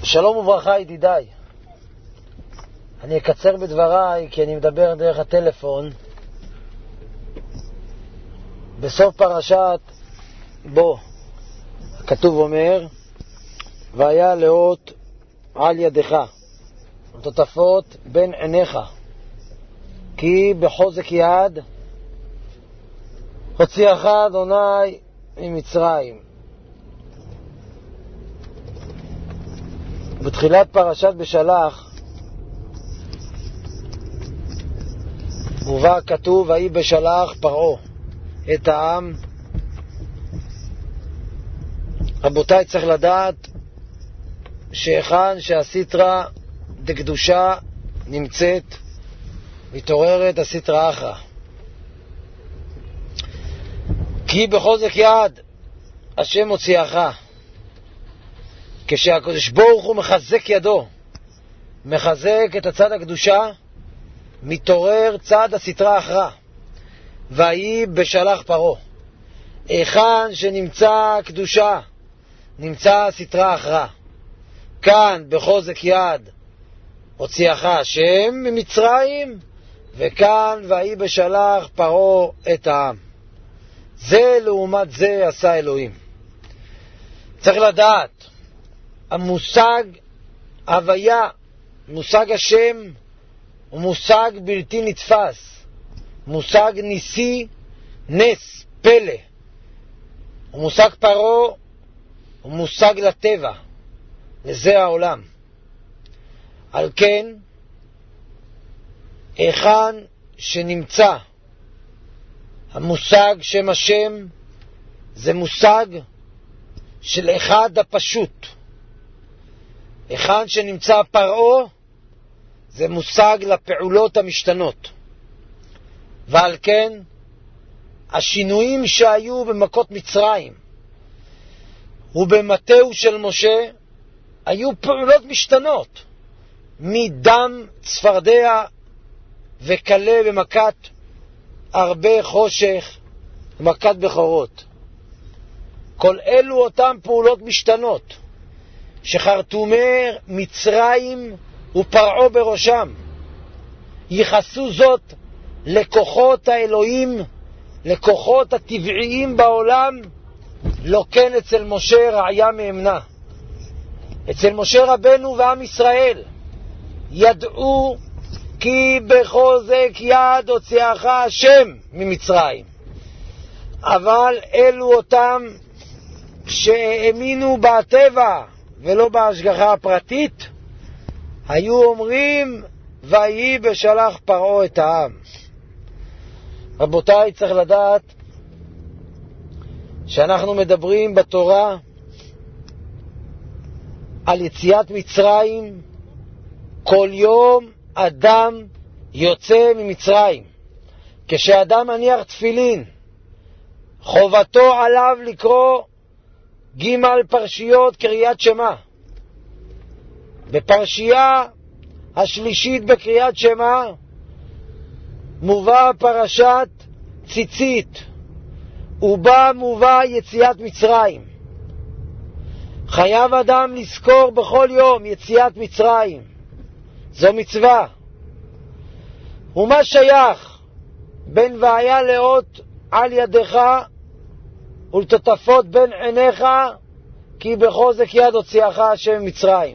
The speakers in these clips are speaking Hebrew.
שלום וברכה ידידיי. אני אקצר בדבריי כי אני מדבר דרך הטלפון. בסוף פרשת בו הכתוב אומר, והיה לאות על ידך ותוטפות בין עיניך, כי בחוזק יד הוציאך אדוני ממצרים. בתחילת פרשת בשלח מובא כתוב, ויהי בשלח פרעה את העם. רבותיי, צריך לדעת שהיכן שהסטרא דקדושה נמצאת מתעוררת הסטרא אחרא, כי בחוזק יד השם הוציאך. כשהקדוש ברוך הוא מחזק ידו, מחזק את הצד הקדושה, מתעורר צד הסטרא אחרא. ויהי בשלח פרעה. היכן שנמצא קדושה נמצא סטרא אחרא. כאן בחוזק יד הוציאך השם ממצרים, וכאן ויהי בשלח פרעה את העם. זה לעומת זה עשה אלוהים. צריך לדעת, המושג הוויה, מושג השם, הוא מושג בלתי נתפס, מושג ניסי, נס, פלא. ומושג פרעה הוא מושג לטבע, לזה העולם. על כן, היכן שנמצא המושג שם השם, זה מושג של אחד הפשוט. היכן שנמצא פרעה, זה מושג לפעולות המשתנות. ועל כן, השינויים שהיו במכות מצרים ובמטהו של משה, היו פעולות משתנות. מדם צפרדע וקלה במכת הרבה חושך ומכת בכורות. כל אלו אותם פעולות משתנות, שחרטומי מצרים ופרעה בראשם. ייחסו זאת לכוחות האלוהים, לכוחות הטבעיים בעולם, לא כן אצל משה רעיה מאמנה. אצל משה רבנו ועם ישראל ידעו כי בחוזק יד הוציאך השם ממצרים. אבל אלו אותם שהאמינו בטבע ולא בהשגחה הפרטית, היו אומרים, ויהי בשלח פרעה את העם. רבותיי, צריך לדעת שאנחנו מדברים בתורה על יציאת מצרים. כל יום אדם יוצא ממצרים. כשאדם מניח תפילין, חובתו עליו לקרוא ג' פרשיות קריאת שמע. בפרשייה השלישית בקריאת שמע מובא פרשת ציצית, ובה מובא יציאת מצרים. חייב אדם לזכור בכל יום יציאת מצרים, זו מצווה. ומה שייך בין והיה לאות על ידך ולתוטפות בין עיניך, כי בחוזק יד הוציאך השם ממצרים?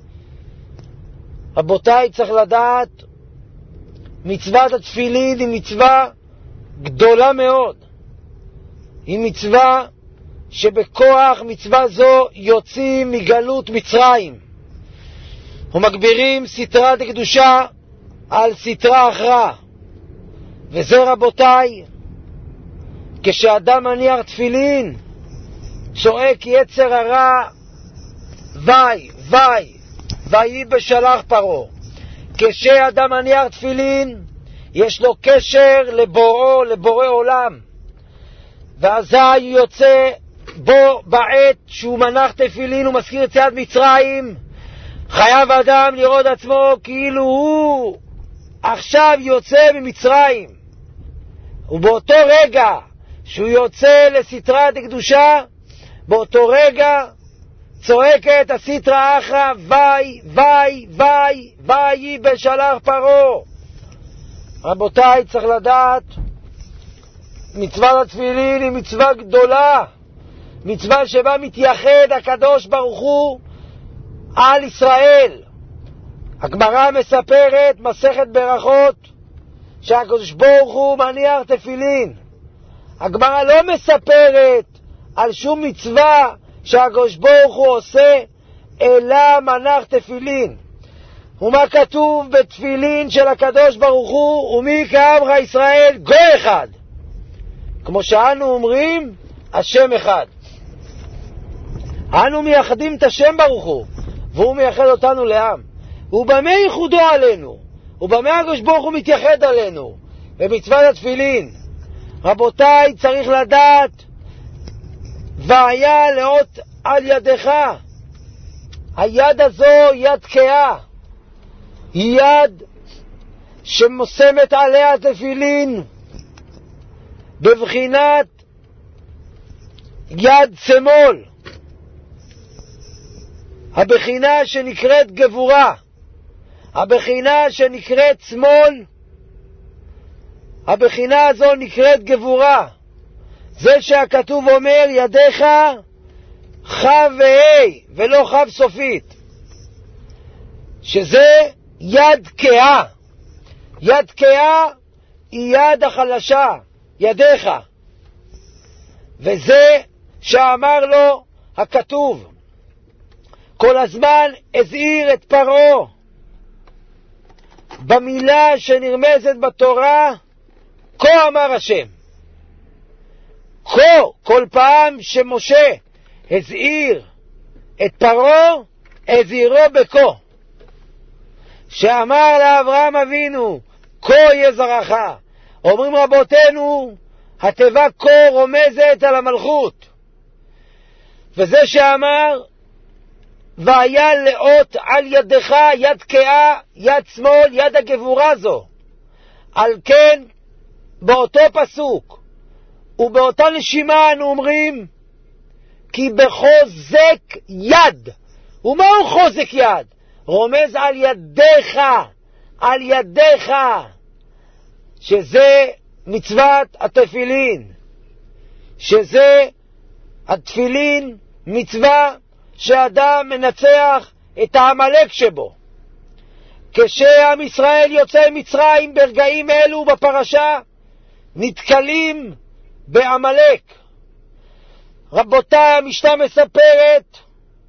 רבותיי, צריך לדעת, מצוות התפילין היא מצווה גדולה מאוד. היא מצווה שבכוח מצווה זו יוצאים מגלות מצרים ומגבירים סטרא דקדושה על סטרא אחרא. וזה, רבותיי, כשאדם מניח תפילין צועק יצר הרע וי וי, ויהי בשלח פרעה. כשאדם מניח תפילין יש לו קשר לבוראו, לבורא עולם, ואזי יוצא בו בעת שהוא מנח תפילין ומזכיר יציאת מצרים. חייב אדם לראות עצמו כאילו הוא עכשיו יוצא ממצרים, ובאותו רגע שהוא יוצא לסטרא דקדושה, באותו רגע וצועקת הסטרא אחרא, וי, וי, וי, וי בשלח פרעה. רבותיי, צריך לדעת, מצוות התפילין היא מצווה גדולה, מצווה שבה מתייחד הקדוש ברוך הוא על ישראל. הגמרא מספרת, מסכת ברכות, שהקדוש ברוך הוא מניח תפילין. הגמרא לא מספרת על שום מצווה שהקדוש ברוך הוא עושה, אלא מנח תפילין. ומה כתוב בתפילין של הקדוש ברוך הוא? ומי כעמך ישראל גוי אחד. כמו שאנו אומרים, השם אחד. אנו מייחדים את השם ברוך הוא, והוא מייחד אותנו לעם. ובמה ייחודו עלינו? ובמה הקדוש ברוך הוא מתייחד עלינו? במצוות התפילין. רבותיי, צריך לדעת, והיה לאות על ידך. היד הזו יד תקיעה, היא יד שמושמת עליה תפילין בבחינת יד שמאל, הבחינה שנקראת גבורה, הבחינה שנקראת שמאל, הבחינה הזו נקראת גבורה. זה שהכתוב אומר ידיך חב והי ולא חב סופית, שזה יד תקיעה. יד תקיעה היא יד החלשה, ידיך. וזה שאמר לו הכתוב, כל הזמן הזהיר את פרעה במילה שנרמזת בתורה, כה אמר השם. כה, כל פעם שמשה הזהיר את פרעה, הזהירו בכה. שאמר לאברהם אבינו, כה יהיה זרעך. אומרים רבותינו, התיבה כה רומזת על המלכות. וזה שאמר, והיה לאות על ידך, יד תקיעה, יד שמאל, יד הגבורה זו. על כן, באותו פסוק, ובאותה נשימה אנו אומרים, כי בחוזק יד. ומהו חוזק יד? רומז על ידיך, על ידיך, שזה מצוות התפילין, שזה התפילין מצווה שאדם מנצח את העמלק שבו. כשעם ישראל יוצא מצרים ברגעים אלו בפרשה, נתקלים בעמלק. רבותיי, המשנה מספרת,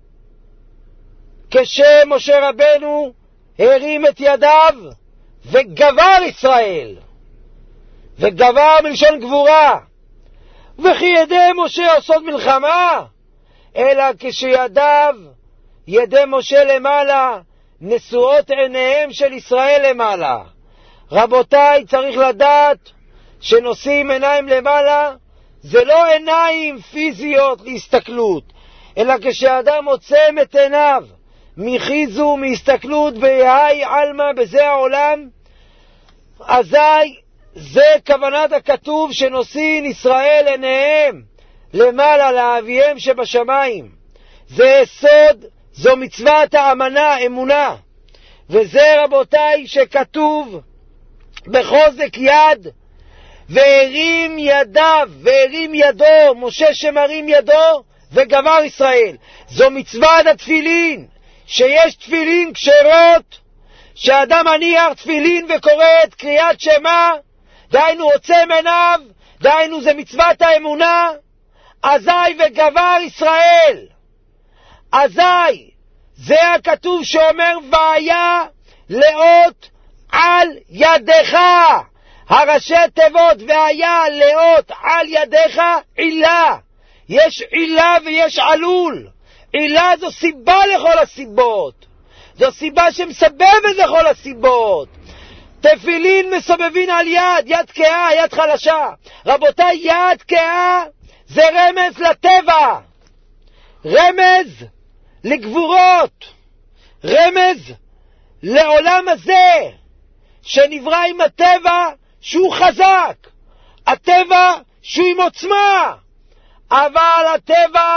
כשמשה רבנו הרים את ידיו וגבר ישראל, וגבר מלשון גבורה, וכי ידי משה עושות מלחמה, אלא כשידיו, ידי משה למעלה, נשואות עיניהם של ישראל למעלה. רבותיי, צריך לדעת שנושאים עיניים למעלה, זה לא עיניים פיזיות להסתכלות, אלא כשאדם עוצם את עיניו מחיזו, מהסתכלות בהי אלמה בזה העולם, אזי זה כוונת הכתוב שנושאים ישראל עיניהם למעלה לאביהם שבשמיים. זה יסוד, זו מצוות האמנה, אמונה. וזה רבותיי שכתוב בחוזק יד, והרים ידיו, והרים ידו, משה שמרים ידו וגבר ישראל. זו מצוות התפילין, שיש תפילין כשרות, שאדם מניח תפילין וקורא את קריאת שמה, דהיינו עוצם עיניו, דהיינו זה מצוות האמונה, אזי וגבר ישראל. אזי זה הכתוב שאומר והיה לאות על ידך, הראשי תיבות והיה לאות על ידך עילה. יש עילה ויש עלול. עילה זו סיבה לכל הסיבות, זו סיבה שמסבבת לכל הסיבות. תפילין מסובבין על יד, יד תקיעה, יד חלשה. רבותיי, יד תקיעה זה רמז לטבע, רמז לגבורות, רמז לעולם הזה שנברא עם הטבע שהוא חזק, הטבע שהוא עם עוצמה, אבל הטבע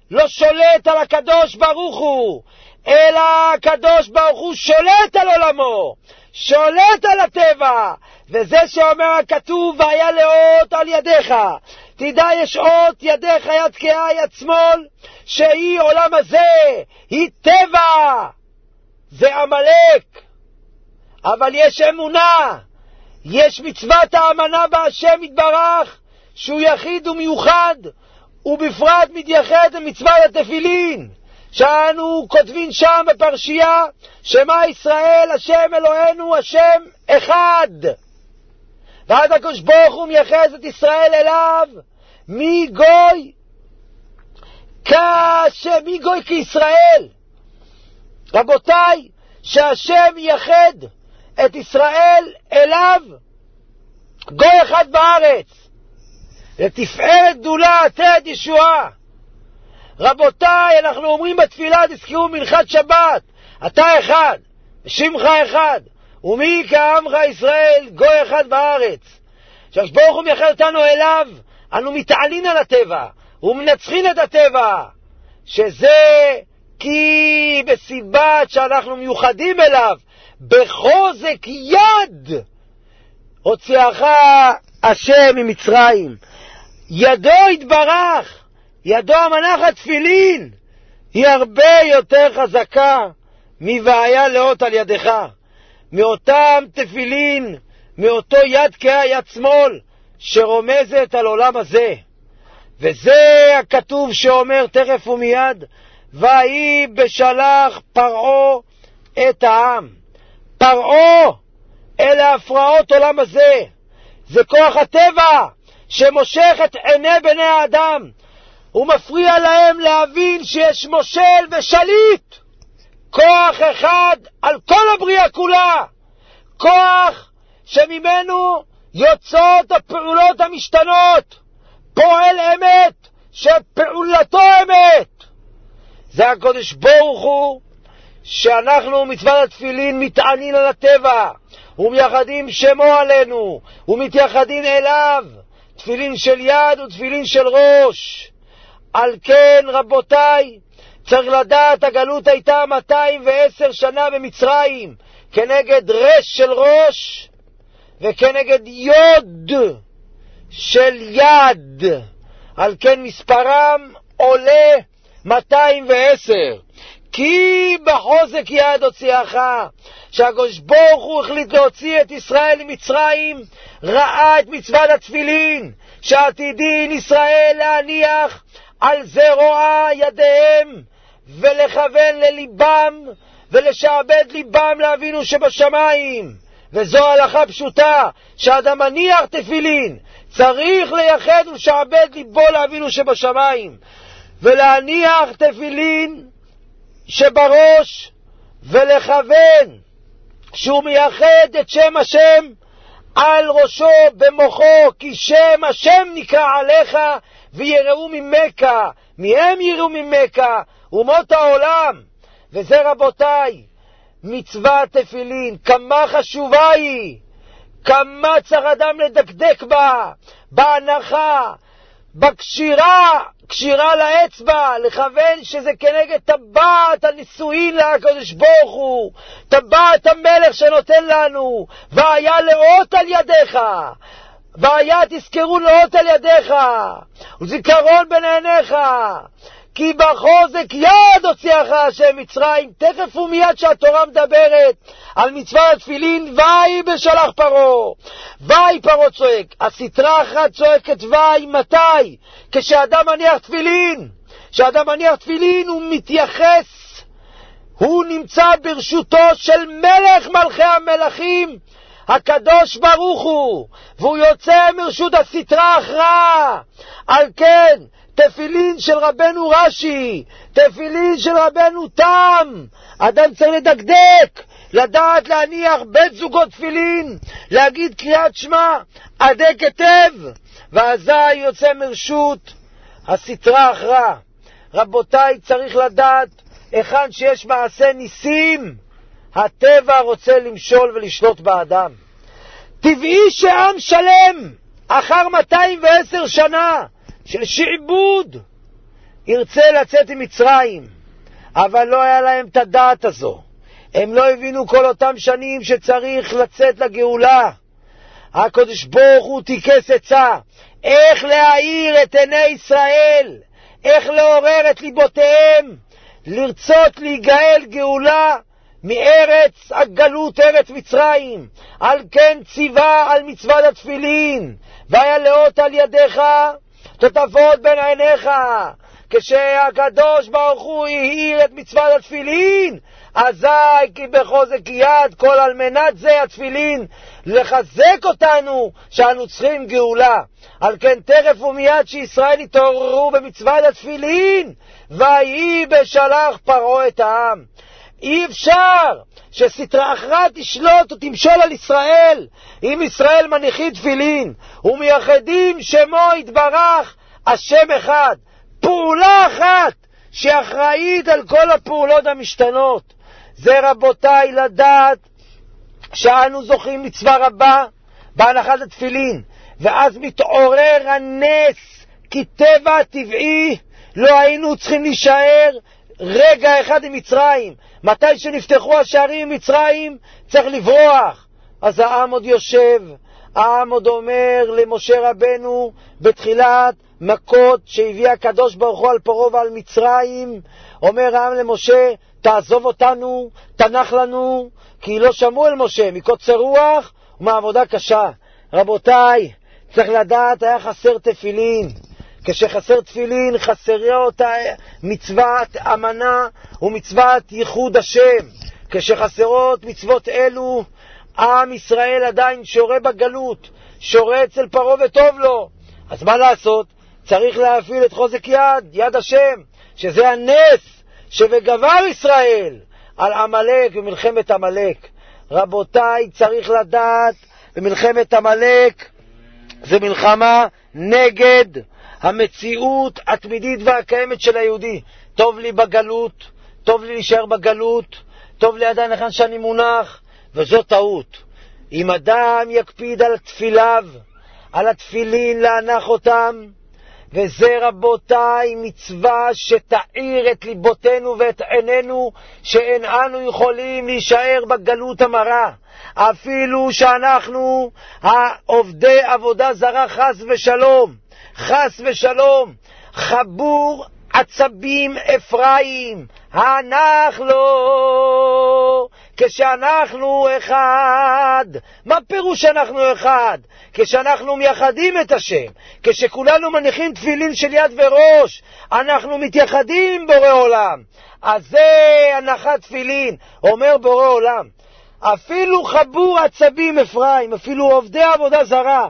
לא שולט על הקדוש ברוך הוא, אלא הקדוש ברוך הוא שולט על עולמו, שולט על הטבע. וזה שאומר הכתוב, והיה לאות על ידיך, תדע יש אות ידיך, יד קאה, יד שמאל, שהיא עולם הזה, היא טבע, זה עמלק. אבל יש אמונה, יש מצוות האמנה בהשם יתברך, שהוא יחיד ומיוחד, ובפרט מתייחד למצוות התפילין, שאנו כותבים שם בפרשייה, שמע ישראל השם אלוהינו השם אחד. ועד הקדוש ברוך הוא מייחס את ישראל אליו, מי גוי כישראל. רבותיי, שהשם ייחד את ישראל אליו, גוי אחד בארץ, לתפארת גדולה עתיד ישועה. רבותיי, אנחנו אומרים בתפילה, תזכרו מנחת שבת, אתה אחד, שמך אחד, ומי כעמך ישראל, גוי אחד בארץ. שהשברוך הוא מייחד אותנו אליו, אנו מתעלים על הטבע, ומנצחים את הטבע, שזה כי בסיבת שאנחנו מיוחדים אליו, בחוזק יד, הוציאך השם ממצרים. ידו התברך, ידו המנחת תפילין, היא הרבה יותר חזקה מבעיה לאות על ידך. מאותם תפילין, מאותו יד קאה, יד שמאל, שרומזת על עולם הזה. וזה הכתוב שאומר תכף ומיד, ויהי בשלח פרעה את העם. פרעה, אלה הפרעות עולם הזה, זה כוח הטבע שמושך את עיני בני האדם, הוא מפריע להם להבין שיש מושל ושליט, כוח אחד על כל הבריאה כולה, כוח שממנו יוצאות הפעולות המשתנות, פועל אמת שפעולתו אמת. זה הקדוש ברוך הוא, שאנחנו מצוות התפילין מתענים על הטבע ומייחדים שמו עלינו ומתייחדים אליו, תפילין של יד ותפילין של ראש. על כן רבותיי, צריך לדעת, הגלות הייתה 210 שנה במצרים, כנגד רש של ראש וכנגד יוד של יד. על כן מספרם עולה 210. כי בחוזק יד הוציאך. שהקדוש ברוך הוא החליט להוציא את ישראל ממצרים, ראה את מצוות התפילין שעתידין ישראל להניח על זרוע ידיהם ולכוון לליבם ולשעבד ליבם לאבינו שבשמיים. וזו הלכה פשוטה, שאדם מניח תפילין צריך לייחד ולשעבד ליבו לאבינו שבשמיים, ולהניח תפילין שבראש ולכוון שהוא מייחד את שם השם על ראשו במוחו, כי שם השם נקרא עליך ויראו ממך. מהם יראו ממך אומות העולם. וזה רבותיי מצוות תפילין, כמה חשובה היא, כמה צריך אדם לדקדק בה, בהנחה, קשירה לאצבע, לכוון שזה כנגד טבעת הנישואין לקדוש ברוך הוא, טבעת המלך שנותן לנו, והיה לאות על ידיך, והיה תזכרו לאות על ידיך, וזיכרון בין עיניך, כי בחוזק יד הוציאך השם מצרים. תכף ומיד שהתורה מדברת על מצוות התפילין, ויהי בשלח פרעה. ויהי פרעה צועק, הסטרה אחת צועקת ויהי מתי? כשאדם מניח תפילין. כשאדם מניח תפילין הוא מתייחס, הוא נמצא ברשותו של מלך מלכי המלכים, הקדוש ברוך הוא, והוא יוצא מרשות הסטרה אחרא. על כן תפילין של רבנו רש"י, תפילין של רבנו תם, אדם צריך לדקדק, לדעת להניח בית זוגות תפילין, להגיד קריאת שמע, עדק היטב, ואזי יוצא מרשות הסטרה אחרא. רבותיי, צריך לדעת, היכן שיש מעשה ניסים, הטבע רוצה למשול ולשלוט באדם. טבעי שעם שלם, אחר 210 שנה, של שעבוד, ירצה לצאת ממצרים, אבל לא היה להם את הדעת הזו. הם לא הבינו כל אותם שנים שצריך לצאת לגאולה. הקדוש ברוך הוא תיקס עצה, איך להאיר את עיני ישראל, איך לעורר את ליבותיהם, לרצות להיגאל גאולה מארץ הגלות, ארץ מצרים. על כן ציווה על מצוות התפילין, והיה לאות על ידיך תוטפות בין עיניך. כשהקדוש ברוך הוא העיר את מצוות התפילין, אזי כי בחוזק יד, כל על מנת זה התפילין לחזק אותנו שאנו צריכים גאולה. על כן תכף ומיד שישראל התעוררו במצוות התפילין, ויהי בשלח פרעה את העם. אי אפשר שסטרא אחרא תשלוט או תמשול על ישראל. אם ישראל מניחים תפילין ומייחדים שמו יתברך השם אחד, פעולה אחת שאחראית על כל הפעולות המשתנות. זה רבותיי לדעת שאנו זוכים מצווה רבה בהנחת התפילין, ואז מתעורר הנס, כי טבע טבעי לא היינו צריכים להישאר רגע אחד עם מצרים. מתי שנפתחו השערים עם מצרים צריך לברוח. אז העם עוד יושב, העם עוד אומר למשה רבנו בתחילת מכות שהביא הקדוש ברוך הוא על פרעה ועל מצרים, אומר העם למשה, תעזוב אותנו, תנח לנו, כי לא שמעו אל משה מקוצר רוח ומעבודה קשה. רבותיי, צריך לדעת, היה חסר תפילין. כשחסר תפילין חסרה אותה מצוות אמנה ומצוות ייחוד השם. כשחסרות מצוות אלו, עם ישראל עדיין שורה בגלות, שורה אצל פרעה וטוב לו. אז מה לעשות? צריך להפעיל את חוזק יד, יד השם, שזה הנס שבגבר ישראל על עמלק במלחמת עמלק. רבותיי, צריך לדעת, במלחמת עמלק זה מלחמה נגד המציאות התמידית והקיימת של היהודי. טוב לי בגלות, טוב לי להישאר בגלות, טוב לי עדיין לכאן שאני מונח, וזו טעות. אם אדם יקפיד על תפיליו, על התפילין להנח אותם, וזה רבותיי מצווה שתאיר את ליבותינו ואת עינינו, שאין אנו יכולים להישאר בגלות המרה. אפילו שאנחנו עובדי עבודה זרה, חס ושלום, חס ושלום, חבור עצבים אפרים, הנח לו כשאנחנו אחד. מה פירוש אנחנו אחד? כשאנחנו מייחדים את השם, כשכולנו מניחים תפילין של יד וראש, אנחנו מתייחדים בורא עולם. אז זה הנחת תפילין. אומר בורא עולם, אפילו חבור עצבים אפרים, אפילו עובדי עבודה זרה,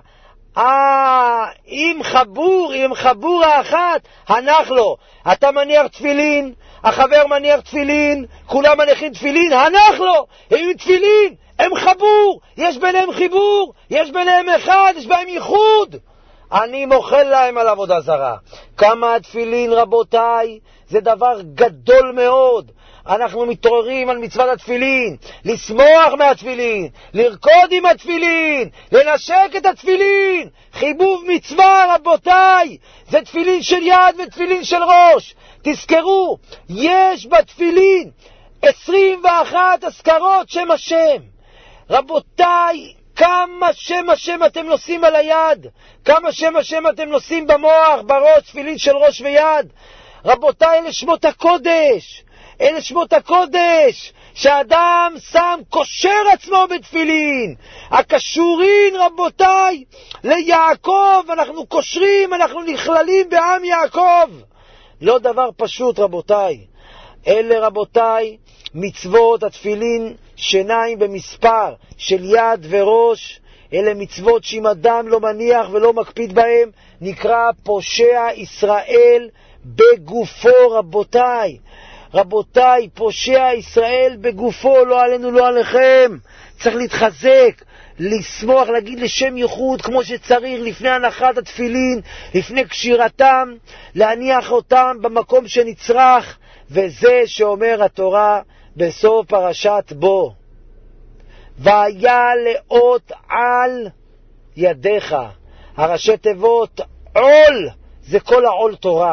אם חבור האחת, הנח לו. אתה מניח תפילין, החבר מניח תפילין, כולם מניחים תפילין, הנח לו. הם תפילין, הם חבור, יש ביניהם חיבור, יש ביניהם אחד, יש בהם ייחוד. אני מוחל להם על עבודה זרה. כמה התפילין רבותיי, זה דבר גדול מאוד. אנחנו מתעוררים על מצוות התפילין, לשמוח מהתפילין, לרקוד עם התפילין, לנשק את התפילין. חיבוב מצווה רבותיי, זה תפילין של יד ותפילין של ראש. תזכרו, יש בתפילין 21 הזכרות שם השם. רבותיי, כמה שם השם אתם נושאים על היד, כמה שם השם אתם נושאים במוח, בראש, תפילין של ראש ויד. רבותיי, אלה שמות הקודש, אלה שמות הקודש, שאדם שם קושר עצמו בתפילין. הקשורין רבותיי ליעקב, אנחנו קושרים, אנחנו נכללים בעם יעקב. לא דבר פשוט רבותיי. אלה רבותיי מצוות התפילין, שניים במספר של יד וראש. אלה מצוות שאם אדם לא מניח ולא מקפיד בהם, נקרא פושע ישראל בגופו רבותיי. רבותיי, פושע ישראל בגופו, לא עלינו לא עליכם. צריך להתחזק, לשמוח, להגיד לשם ייחוד כמו שצריך לפני הנחת התפילין, לפני קשירתם, להניח אותם במקום שנצרך. וזה שאומר התורה בסוף פרשת בו, והיה לאות על ידיך. הראשי תיבות עול, זה כל העול תורה,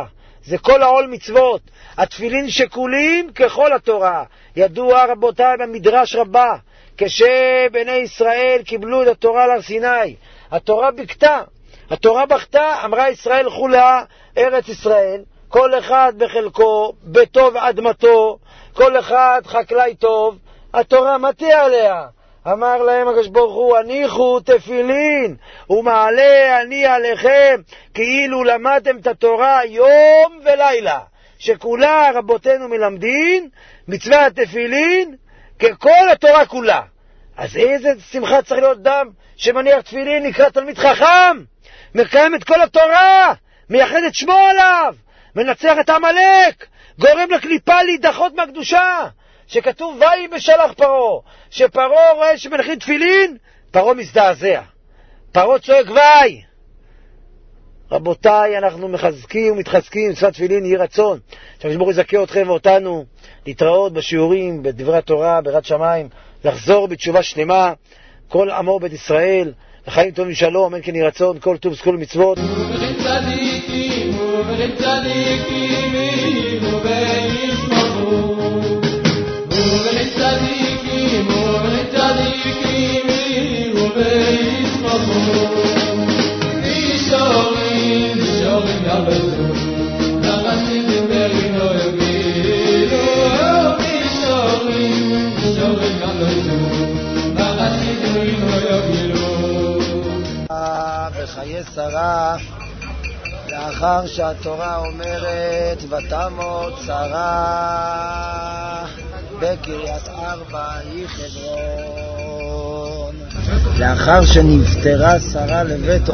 זה כל העול מצוות. התפילין שקולים ככל התורה. ידוע רבותיי במדרש רבה, כשבני ישראל קיבלו את התורה להר סיני, התורה בקתה, התורה בכתה, אמרה ישראל חולה ארץ ישראל, כל אחד בחלקו, ביתו ואדמתו, כל אחד חקלאי טוב, התורה מתי עליה. אמר להם הקדוש ברוך הוא, הניחו תפילין ומעלה אני עליכם, כאילו למדתם את התורה יום ולילה, שכולה רבותינו מלמדין, מצווה התפילין ככל התורה כולה. אז איזה שמחה צריך להיות דם שמניח תפילין, נקרא תלמיד חכם, מקיים את כל התורה, מייחד את שמו עליו, מנצח את עמלק, גורם לקליפה להידחות מהקדושה, שכתוב ויהי בשלח פרעה, שפרעה רואה שמנחים תפילין, פרעה מזדעזע, פרעה צועק ויהי. רבותיי, אנחנו מחזקים ומתחזקים, מצוות תפילין יהי רצון שהקדוש ברוך הוא יזכה אתכם ואותנו להתראות בשיעורים, בדברי התורה, ביראת שמיים, לחזור בתשובה שלמה, כל עמו בית ישראל, לחיים טובים שלום, אין כן יהי רצון, כל טוב כל מצוות. בחיי שרה, לאחר שהתורה אומרת ותמות שרה בקריית ארבע היא חברון, לאחר שנפטרה שרה לבית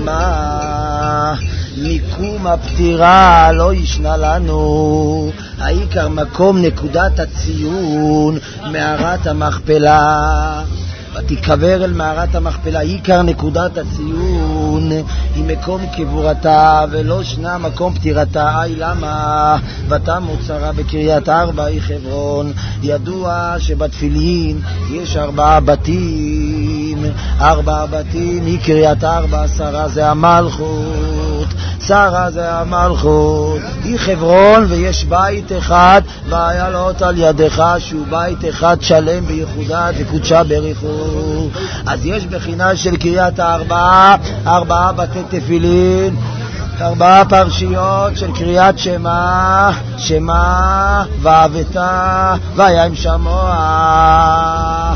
עולמה, מיקום הפטירה לא ישנה לנו, העיקר מקום נקודת הציון מערת המכפלה, ותיקבר אל מערת המכפלה, עיקר נקודת הציון היא מקום קבורתה ולא שנה מקום פטירתה. אי למה? ותמות שרה בקריית ארבע היא חברון. ידוע שבתפילין יש 4 בתים, 4 בתים היא קריית ארבע. שרה זה המלכות, שרה זה המלכות, היא חברון, ויש בית אחד ויעלות על ידך שהוא בית אחד שלם בייחודה וקודשה בריחו. אז יש בחינה של קריאת הארבעה, 4 בתי תפילין, 4 פרשיות של קריאת שמה, שמה ועבתה וים שמוע,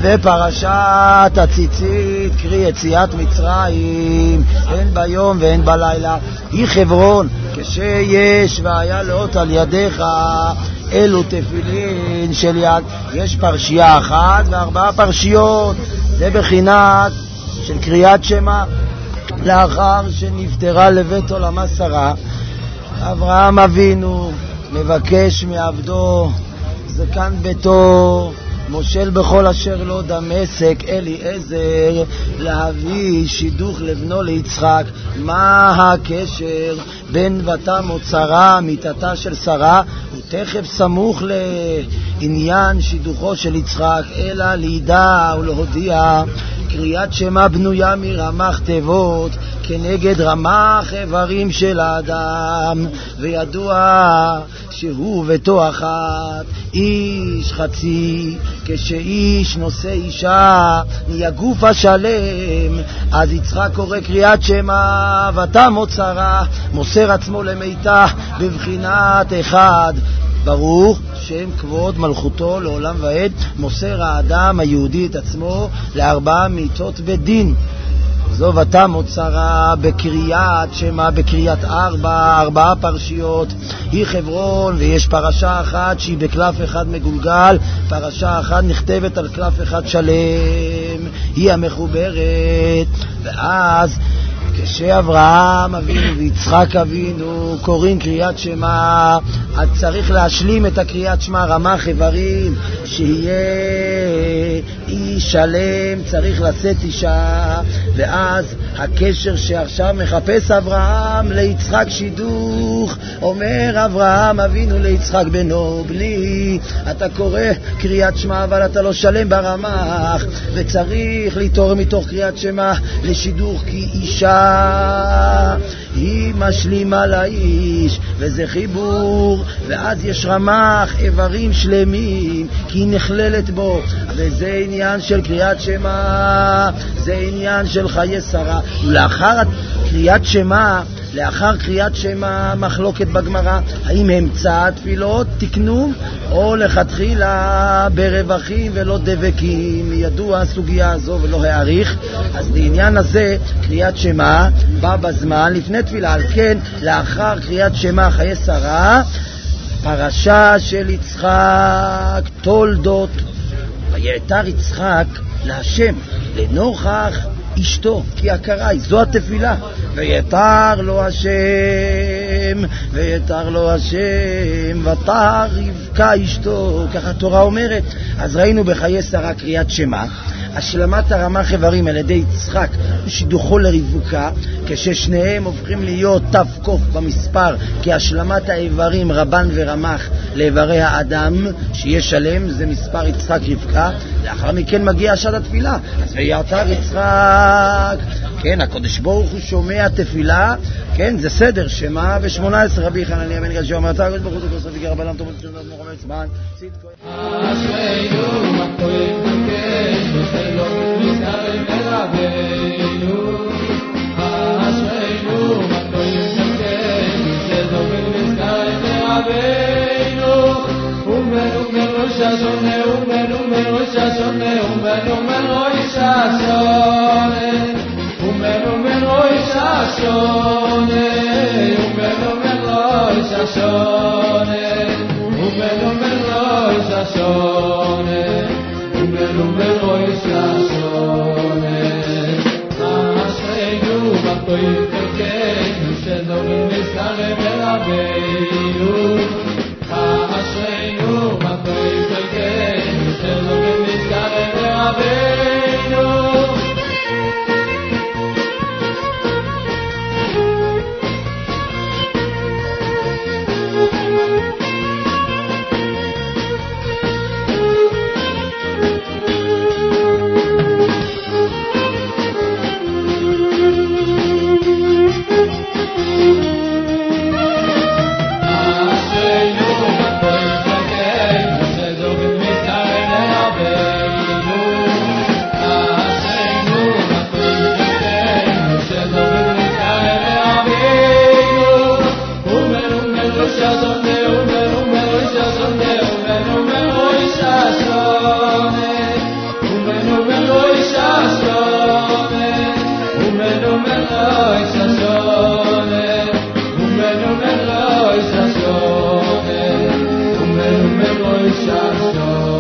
ופרשת הציצית קרי יציאת מצרים, הן ביום והן בלילה. היא חברון, כשיש ויעלות על ידיך אלו תפילין של יד. יש פרשייה אחת ו4 פרשיות, זה בחינת של קריאת שמה. לאחר שנפטרה לבית עולמה שרה, אברהם אבינו מבקש מעבדו זקן ביתו מושל בכל אשר לו דמשק אליעזר להביא שידוך לבנו ליצחק. מה הקשר בין ותמות שרה מיתתה של שרה ותכף סמוך לעניין שידוכו של יצחק, אלא לידע ולהודיע קריאת שמה בנויה מרמ"ח תיבות כנגד רמ"ח איברים של האדם, וידוע שהוא ביתו אחת, איש חצי, כשאיש נושא אישה נהיה גוף השלם. אז יצחק קורא קריאת שמה ותמות שרה, מוסר עצמו למיתה בבחינת אחד, ברוך שם כבוד מלכותו לעולם ועד. מוסר האדם היהודי את עצמו ל4 מיתות בדין. זו ותמות שרה בקריאת שמה בקריאת 4 פרשיות היא חברון, ויש פרשה אחת שהיא בקלף אחד מגולגל, פרשה אחת נכתבת על קלף אחד שלם, היא המחוברת. ואז כשאברהם אבינו ויצחק אבינו קוראים קריאת שמה, אז צריך להשלים את הקריאת שמה רמ"ח איברים, שיהיה איש שלם, צריך לשאת אישה, ואז הקשר שעכשיו מחפש אברהם ליצחק שידוך. אומר אברהם אבינו ליצחק בנו, בני, אתה קורא קריאת שמע אבל אתה לא שלם ברמ"ח, וצריך להתעורר מתוך קריאת שמע לשידוך, כי אישה היא משלימה לאיש, וזה חיבור, ואז יש רמ"ח איברים שלמים, כי היא נכללת בו, וזה עניין של קריאת שמע, זה עניין של חיי שרה. ולאחר קריאת שמע מחלוקת בגמרא, האם אמצע התפילות תקנו או לכתחילה ברווחים ולא דבקים. ידוע הסוגיה הזו ולא העריך, אז לעניין הזה קריאת שמע בא בזמן לפני תפילה. על כן לאחר קריאת שמע חיי שרה, פרשה של יצחק תולדות. ויעתר יצחק להשם לנוכח אשתו, כי הכרה זו התפילה. ויתר לו השם ותר רבקה אשתו, ככה התורה אומרת. אז ראינו בחיי שרה קריאת שמע, השלמת הרמ"ח איברים על ידי יצחק ושידוכו לרבקה, כששניהם הופכים להיות ת"ק במספר, כי השלמת האיברים רבן ורמ"ח לאיברי האדם שיהיה שלם, זה מספר יצחק רבקה. לאחר מכן מגיע שעת התפילה, אז ויעתר יצחק, כן, הקדוש ברוך הוא שומע תפילה, כן, זה סדר שמע ו18. רבי חנניה בן גד שאומר הקדוש ברוך הוא תקוסף וגר בלם תומד שלנו מוחמד צבן אשרינו מקוים תקש ושלו מסתרים מרבינו. אשרינו מקוים תקש ושלו מסתרים מרבינו. ומנו מראש השונה ומנו מראש השונה ומנו מראש השונה ומנו מראש השונה ומנו מראש השונה ומנו מראש השונה ומנו מראש השונה. אשרינו מקוים תקנו שזורים מסתרים מרבינו. אשרינו מקוים תקנו שזורים מסתרים מרבינו. Shasho